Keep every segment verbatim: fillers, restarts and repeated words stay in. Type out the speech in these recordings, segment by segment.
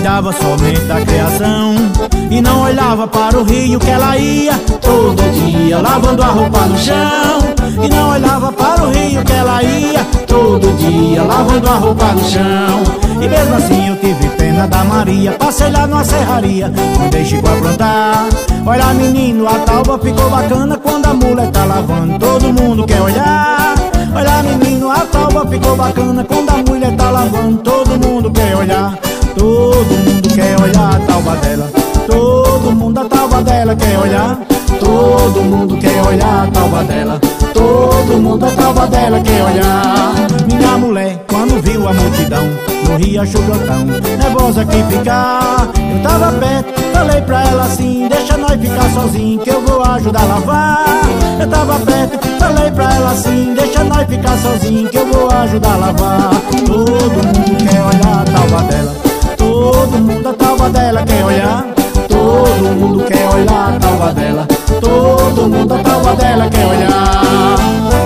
cuidava somente da criação e não olhava para o rio que ela ia todo dia, lavando a roupa no chão. E não olhava para o rio que ela ia todo dia, lavando a roupa no chão. E mesmo assim eu tive pena da Maria, passei lá numa serraria, mandei Chico aprontar. Olha menino, a tauba ficou bacana quando a mulher tá lavando, todo mundo quer olhar. Olha menino, a tauba ficou bacana quando a mulher tá lavando, todo mundo quer olhar. Todo mundo quer olhar a tauba dela, todo mundo a tauba dela quer olhar. Todo mundo quer olhar a tauba dela, todo mundo a tauba dela quer olhar. Minha mulher, quando viu a multidão no riacho Grotão, nervosa que ficar, eu tava perto, falei pra ela assim: deixa nós ficar sozinhos que eu vou ajudar a lavar. Eu tava perto, falei pra ela assim: deixa nós ficar sozinhos que eu vou ajudar a lavar. Todo mundo quer olhar a tauba dela, todo mundo a tauba dela quer olhar. Todo mundo quer olhar a tauba dela, todo mundo a tauba dela quer olhar.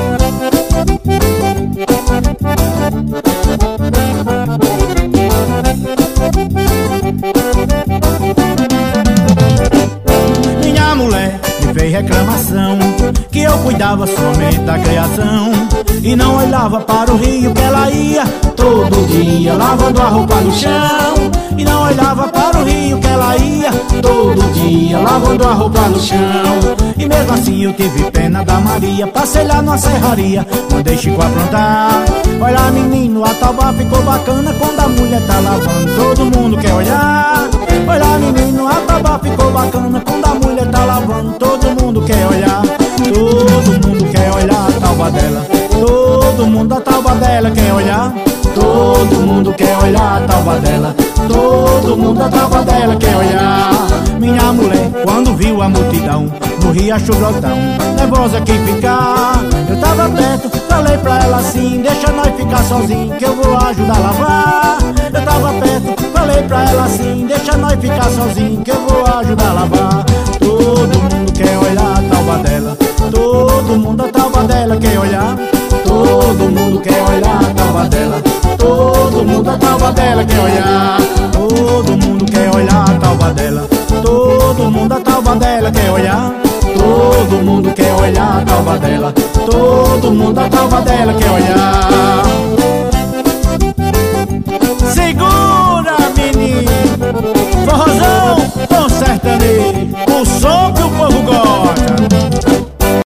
Minha mulher me fez reclamação que eu cuidava somente da criação e não olhava para o rio que ela ia todo dia, lavando a roupa no chão. E não olhava para o rio que ela ia todo dia, lavando a roupa no chão. E mesmo assim eu tive pena da Maria, passei lá numa serraria, mandei Chico aprontar. Olha menino, a tauba ficou bacana quando a mulher tá lavando, todo mundo quer olhar. Olha menino, a tauba ficou bacana quando a mulher tá lavando, todo mundo quer olhar. Todo mundo quer olhar a tauba dela, todo mundo a tauba dela quer olhar. Todo mundo quer olhar a tauba dela, todo mundo a tauba dela quer olhar. Minha mulher, quando viu a multidão no riacho Grotão, nervosa que ficar, eu tava perto, falei pra ela assim: deixa nós ficar sozinhos que eu vou ajudar a lavar. Eu tava perto, falei pra ela assim: deixa nós ficar sozinhos que eu vou ajudar a lavar. Todo mundo quer olhar a tauba dela, todo mundo a tauba dela quer olhar. Todo mundo quer olhar a tauba dela, todo mundo a tauba dela quer olhar. Todo mundo quer olhar a tauba dela, todo mundo a tauba dela quer olhar. Todo mundo quer olhar a tauba dela, todo mundo a tauba dela quer olhar. Segura menino, forrozão com sertanejo, o som